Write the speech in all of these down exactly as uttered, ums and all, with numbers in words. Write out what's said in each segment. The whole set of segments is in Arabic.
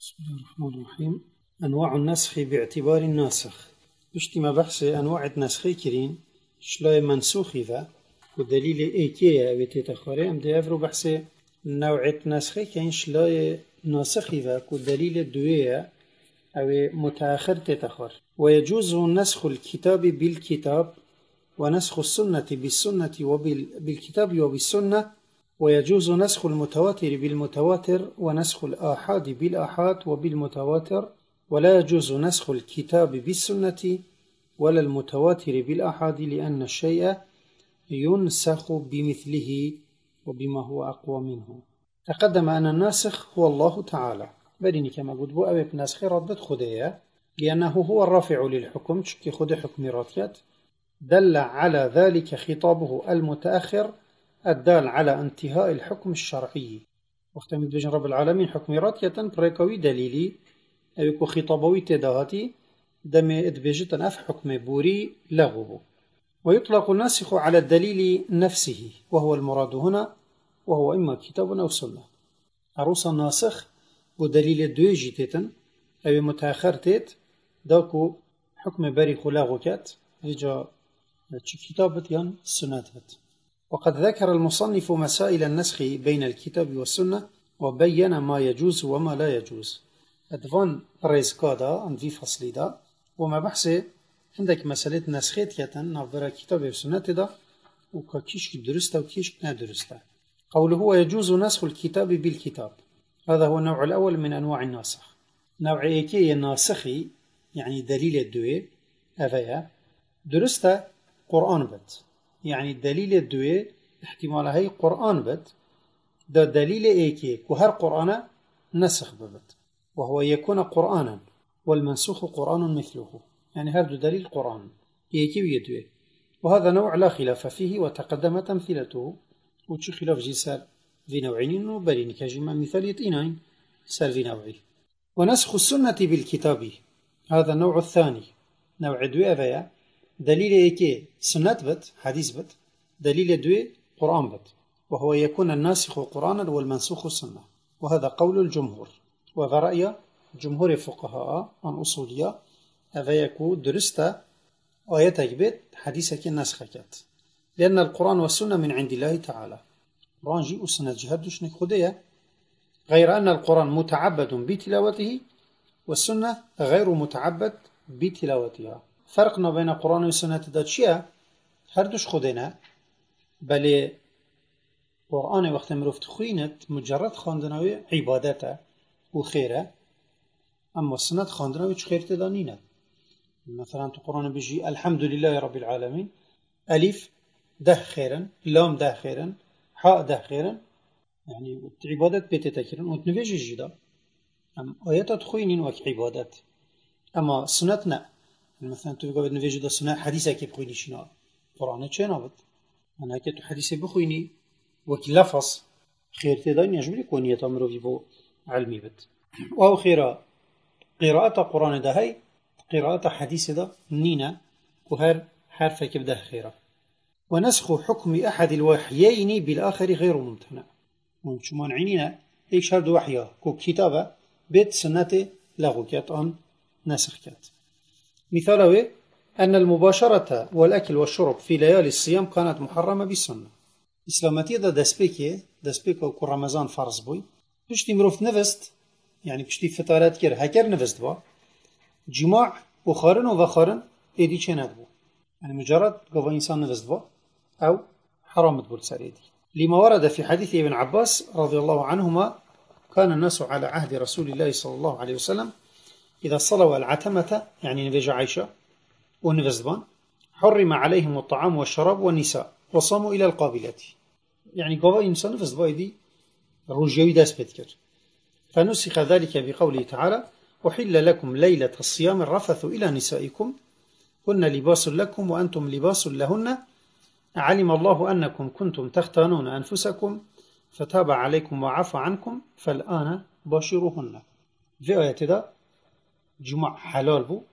بسم الله الرحمن الرحيم. أنواع النسخ باعتبار الناسخ. اشتما بحث أنواع النسخ كرين شلاي منسوخي ذا ودليل إيكيا وتتخاري أم دي أفرو بحث نوع النسخ كين شلاي ناسخي ذا ودليل دوية أو متأخر تتخار. ويجوز نسخ الكتاب بالكتاب ونسخ السنة بالسنة وبالكتاب وبالسنة، ويجوز نسخ المتواتر بالمتواتر ونسخ الآحاد بالآحاد وبالمتواتر، ولا يجوز نسخ الكتاب بالسنة ولا المتواتر بالآحاد لأن الشيء ينسخ بمثله وبما هو أقوى منه. تقدم أن الناسخ هو الله تعالى، بلني كما قلت بو أبي بنسخ ردت خدية لأنه هو الرافع للحكم تشكي خد حكم راتيات، دل على ذلك خطابه المتأخر الدال على انتهاء الحكم الشرعي. واختمد بجن رب العالمين حكم راتية بريكوي دليلي أو خطابوي تداهاتي دم ادبجت أف حكم بوري لغوبه. ويطلق الناسخ على الدليل نفسه وهو المراد هنا، وهو إما كتاب أو سنة. عروس الناسخ ودليل دويجي تيتن أو متأخر تيت داكو حكم باري خلاغوكات رجا كتابت ين سناتت. وقد ذكر المصنف مسائل النسخ بين الكتاب والسنة وبين ما يجوز وما لا يجوز. أدفان ريزكادا عند في فصل دا وما بحث عندك مسألة نسخيت يتن نعبر الكتاب والسنة دا وكيش درسته وكيش ندرسته. قوله هو يجوز نسخ الكتاب بالكتاب، هذا هو النوع الأول من أنواع الناسخ. نوع إيكي الناسخي يعني دليل الدوي أفيا درسته قرآن بت، يعني الدليل الدوي احتمال هي قرآن بت ده دليل ايكي كهر قرآن نسخ ببت، وهو يكون قرآنا والمنسوخ قرآن مثله، يعني هذا دليل قرآن ايكي ويدوي. وهذا نوع لا خلاف فيه وتقدم تمثيلته، وتشي خلاف جي سال في نوعين وبرين كجمع مثال يتئنين سال في نوعي. ونسخ السنة بالكتاب هذا النوع الثاني، نوع دوي أفيا دليل ايكي سنة بت حديث بت، دليل دوي قرآن بت، وهو يكون الناسخ قرآنا والمنسوخ سنة. وهذا قول الجمهور، وهذا رأي جمهور الفقهاء عن أصولية أفيكو درستا آياتك بت حديثك النسخكات، لأن القرآن والسنة من عند الله تعالى. القرآن جي والسنة جهد دشنك خدية، غير أن القرآن متعبد بتلاوته والسنة غير متعبد بتلاوتها. فرقنا بين القرآن والسنة دا چيا؟ هردوش خودنا، بل قرآن وقت مروفت خوينت مجرد خاندناوي عبادته وخيره، أما السنة خاندناوي چه خير تدانينه. مثلا تو قرآن بيجي الحمد لله رب العالمين، ألف ده خيرا، لام ده خيرا، حاء ده خيرا، يعني عبادت بيتتكرن وتنفيجي جدا. أما آيات خوينين وك عبادت، أما السنة نا، مثلا تو بقى نفيجي ده سنة حديثة كي بخويني شنا قرآن چه نابد؟ أنا كي تو حديثة بخويني وكي لفظ خير تدان يجبري كونية أمرو في بو علمي بد. وهو خيرا قراءة قرآن ده هاي قراءة حديثة ده نينا وهر حرفة كبده خيرا. ونسخ حكم أحد الوحيين بالآخر غير ممتنع. ومشمان عينينا إيش هرد وحيا كو كتابة بيت سنة لغو كات أن نسخ كات. مثاله أن المباشرة والأكل والشرب في ليالي الصيام كانت محرمة بالسنة. إسلامتي ده دسبيكي دسبيكو كو رمضان فرض بوي بشتي مروفت نفست، يعني بشتي فتارات كير هكر نفست با جماع وخارن وخارن إيدي چه ندبو، يعني مجرد قوة إنسان نفست با أو حرام تبول سر إيدي. لما ورد في حديث ابن عباس رضي الله عنهما كان الناس على عهد رسول الله صلى الله عليه وسلم إذا صلوا العتمة، يعني نفجع عيشة ونفزبان، حرم عليهم الطعام والشراب والنساء وصاموا إلى القابلات، يعني قوة إنسان نفزد بايدي رجوي داس بتكر. فنسخ ذلك بقوله تعالى وحل لكم ليلة الصيام الرفث إلى نسائكم هن لباس لكم وأنتم لباس لهن علم الله أنكم كنتم تختانون أنفسكم فتاب عليكم وعفى عنكم فالآن باشروهن. في آيات ده جمع حلال بو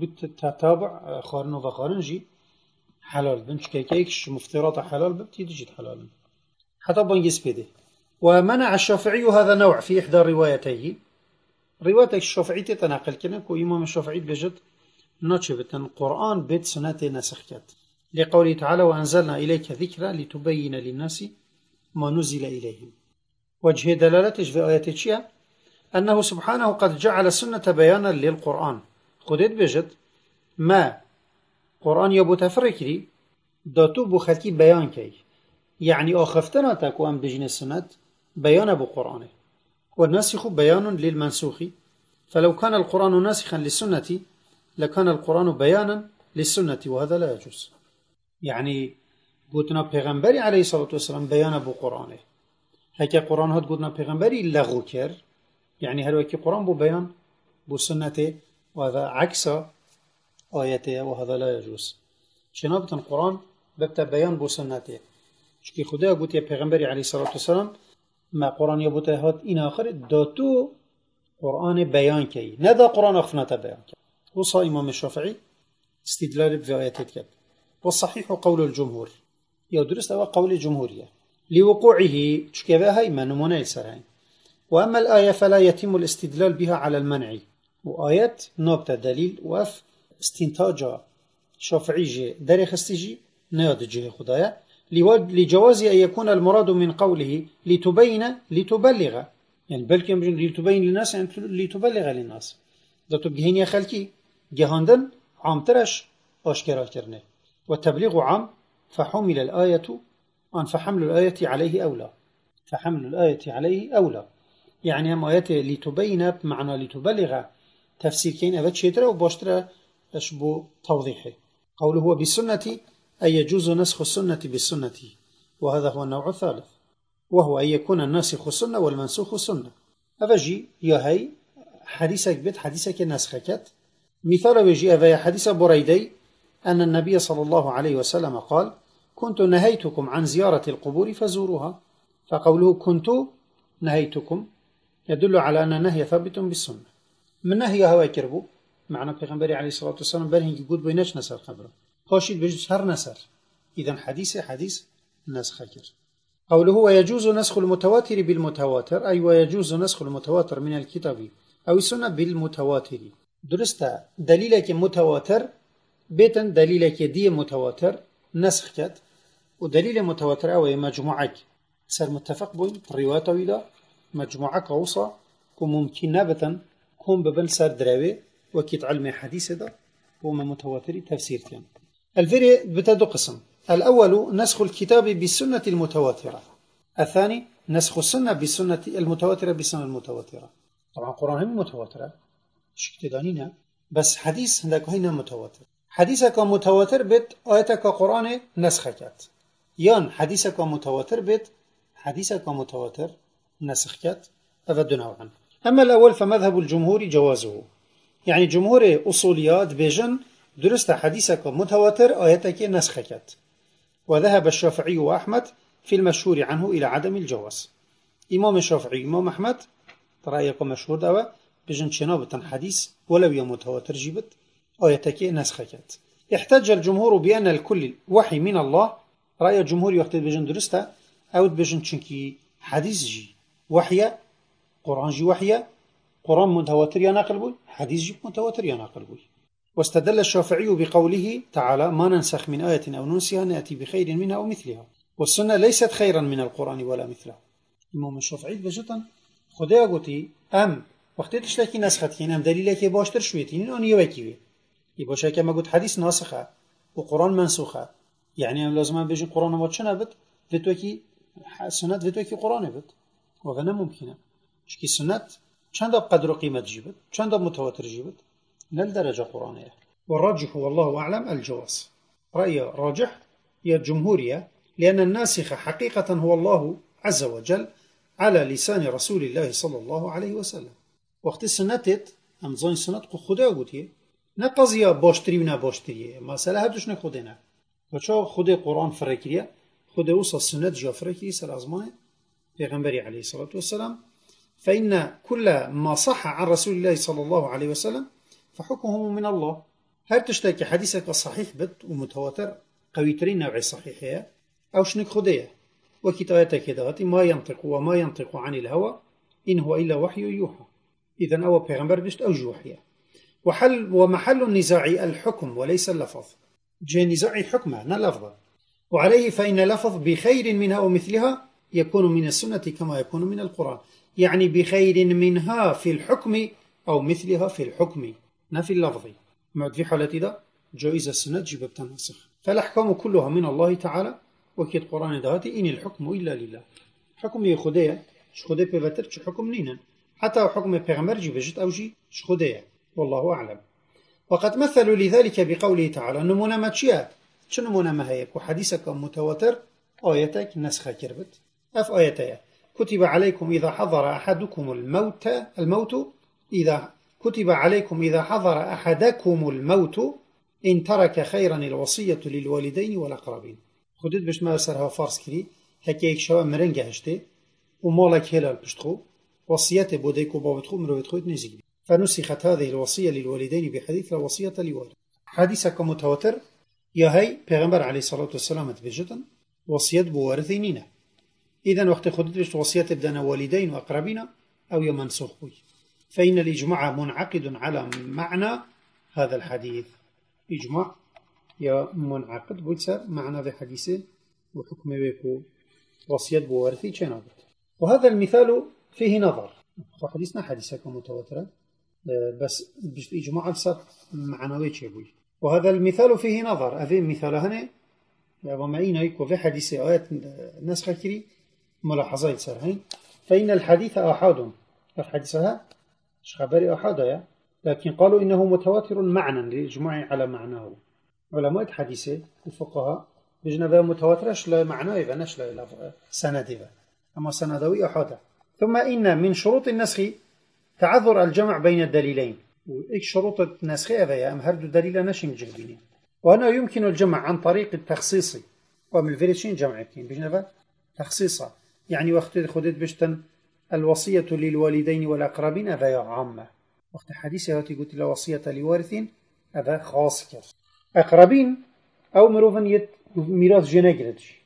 وبتتابع خارن وخارن جي حلال بنش كيكيكش مفترات حلال ببتي تجد حلال حتى بنجس بده. ومنع الشافعي هذا نوع في إحدى روايتيه رواية الشافعي تنقل كنا وإمام الشافعي بجد ناتشبت القرآن بيت سنة نسخ كات لقوله تعالى وأنزلنا إليك ذكرى لتبين للناس ما نزل إليهم. وجه دلالته في آيات الشيء أنه سبحانه قد جعل السنة بيانا للقرآن. خدت بجد ما قرآن يبو تفركري داتو بو خلقي بيان كي يعني آخفتنا تاكو أم بجن السنة بيان أبو قرآنه والناسخ بيان للمنسوخ فلو كان القرآن ناسخا للسنة لكان القرآن بيانا للسنة وهذا لا يجوز. يعني قلتنا پیغمبري عليه الصلاة والسلام بيان أبو قرآنه هكا قرآن هاد قلتنا پیغمبري لغو كر يعني هل وكي قرآن بو بيان بو سنة وهذا عكس آياته وهذا لا يجوز. شنابة القرآن ببتا بيان بو سنته شكي خدا قلت يا پیغمبري عليه الصلاة والسلام ما قرآن يبوته هات إن آخر داتو قرآن بيان كي ندا قرآن أخفناته بيان كي. وصى إمام الشافعي استدلال بآياته كي والصحيح قول الجمهور يدرس أو قول الجمهورية لوقوعه شكبها هيما نمونه السرعين. وأما الآية فلا يتم الاستدلال بها على المنع وآيات نابت دليل وف استنتاج شافعي درخ استجي نياد جه خدايا لجواز أن يكون المراد من قوله لتبين لتبلغ يعني بلكي لتبين للناس يعني لتبلغ للناس ذاتو بجهين يا خلقي جهاندن عامترش أشكرا كرنه والتبليغ عام فحمل الآية أن فحمل الآية عليه أولى فحمل الآية عليه أولى يعني هم آيات لتبين بمعنى لتبلغ تفسير كين أبد شيترا وباشترا أشبو توضيحه. قوله هو بالسنة أي يجوز نسخ السنة بالسنة وهذا هو النوع الثالث وهو أن يكون الناسخ السنة والمنسوخ السنة. أفجي يا هي حديثك بيت حديثك نسخكت مثال بيجي أفيا حديث بريدي أن النبي صلى الله عليه وسلم قال كنت نهيتكم عن زيارة القبور فزوروها فقوله كنت نهيتكم يدل على أن النهي ثابت بالسنة. من نهي هوا كربو معنى پیغمبر عليه الصلاة والسلام برهن يقول بيناش نسر خبره هاشيد بجوز هر نسر إذن حديث حديث نسخ كر. قوله ويجوز نسخ المتواتر بالمتواتر أي ويجوز نسخ المتواتر من الكتاب أو السنة بالمتواتر. درست دليلك متواتر بيتن دليلك دي متواتر نسخ كت ودليل متواتر أو مجموعك سر متفق بوين الرواية طويلة مجموعك أوصى كممكن نبتا كون ببن سر دراوي وكيت علم حديث ده وما متواتر تفسير كان. الفرق بتدو قسم الأول نسخ الكتاب بالسنة المتواترة الثاني نسخ السنة بالسنة المتواترة بالسنة المتواترة. طبعا القرآن هم متواترة شكتدانينا بس حديث هندك هنا متواتر حديثك متواتر بيت آياتك قرآن نسخكت يان حديثك متواتر بيت حديثك متواتر نسخكت أفد نوعا. أما الأول فمذهب الجمهور جوازه يعني جمهور أصوليات بيجن درست حديثك متواتر آياتك نسخكت وذهب الشافعي وأحمد في المشهور عنه إلى عدم الجواز. إمام الشافعي إمام أحمد رأيكم مشهور دوا بجن شنابة حديث ولو يمتواتر جيبت آياتك نسخكت. احتج الجمهور بأن الكل وحي من الله رأي الجمهور يختد بجن درسته أو بجن شنكي حديث جي وحي قرآن جي وحي قرآن متواتر يناقل بوي حديث جي متواتر يناقل بوي. واستدل الشافعي بقوله تعالى ما ننسخ من آية أو ننسها نأتي بخير منها أو مثلها والسنة ليست خيرا من القرآن ولا مثله. إمام الشافعي بجتا خدايا قوتي أم وقتی تشتكي نسخت كين أم دليلك باشتر شويتين أن يوكيوي يباشا كما قلت حديث ناسخة وقرآن منسوخة يعني أم لازم بيجي قرآن ما تشنا بد فتوكي سنة فتوكي قرآن بد وغنا ممكنة شكي سنة چند قدر قيمة جيبت چند متواتر جيبت للدرجة قرآنية. والراجح والله أعلم الجواز. رأي راجح هي الجمهورية لأن الناسخ حقيقة هو الله عز وجل على لسان رسول الله صلى الله عليه وسلم. وقت السنتت ام زين سنت خدا قوتيه نقضيه باشتري ونا باشتري مساله هدوش نخودنا وچو خود قرآن فرکریه خود اوصى السنت جا فرکری سر ازمان پیغمبر عليه الصلاة والسلام فإن كل ما صح عن رسول الله صلى الله عليه وسلم فحكمه من الله. هل تشتكي حديثك صحيح بد ومتواتر قويترين نوع صحيحية أو شنك خديه وكتابتك كده ما ينطق وما ينطق عن الهوى إن هو إلا وحي يوحى. إذن أو پیغمبر بشت أو جوحية. وحل ومحل النزاع الحكم وليس اللفظ، جاء نزاع حكمه لا لفظه، وعليه فإن لفظ بخير منها ومثلها يكون من السنة كما يكون من القرآن، يعني بخير منها في الحكم أو مثلها في الحكم لا في اللفظ. معد في حالة ذا جائز السنة جيب التنسخ. فالأحكام كلها من الله تعالى، وكيد قرآن دهاتي إن الحكم إلا لله. حكم يخديه شخديه بفتر حكم نينا، حتى حكم پیغمبر جي بجت أو جي شخديه، والله أعلم. وقد مثلوا لذلك بقوله تعالى نمونا ما تشيات شنو نمونا ما هيك وحديثك متواتر آياتك نسخة كربت أف آياتي كتب عليكم إذا حضر أحدكم الموت الموت إذا كتب عليكم إذا حضر أحدكم الموت إن ترك خيرا الوصية للوالدين والأقربين. خدت باش ما سرها فارس كري هكيك شوا مرنجة هشتي ومالك هلال بشتخو وصيته بوديكو بابتخو مرويتخو نزيد، فنسخت هذه الوصية للوالدين بحديث لا وصية لوالد. حديثك متواتر يا هي پیغمبر عليه الصلاة والسلام تبجتا وصية بوارثينينا. إذن وقت خدت بشت وصية بدنا والدين وأقربين أو يمنسوخ بي، فإن الإجماع منعقد على معنى هذا الحديث. إجماع يا منعقد بيتسر معنى ذا حديثه وحكم بيكو وصية بوارثي جنابت. وهذا المثال فيه نظر، حديثنا حديثك متواترة بس بجت إجماع السر معنوي شيء. وهذا المثال فيه نظر، أفي مثال هنا ومعين هيك في حديث آيات نسخة كري ملاحظة يتسرهين. فإن الحديث أحاد، الحديثها مش خبري أحادها، لكن قالوا إنه متواتر معنى للإجماع على معناه. علماء الحديثة الفقهاء بجنبها متواترش لا معناه فنش لا سندها، أما سندوي أحادها. ثم إن من شروط النسخ تعذر الجمع بين الدليلين، وإيش شروط النسخ هذا يا أم هردو دليل نشين جهبينين، وأنه يمكن الجمع عن طريق التخصيص، ومن الفيريشين جمع كين بجنبها تخصيصا، يعني وقت خدت بشتن الوصية للوالدين والأقربين هذا يا عامة، وقت حديثة هاتي قلت الوصية لوارثين هذا خاص كر أقربين أو مروفن يت ميراث جناجرتش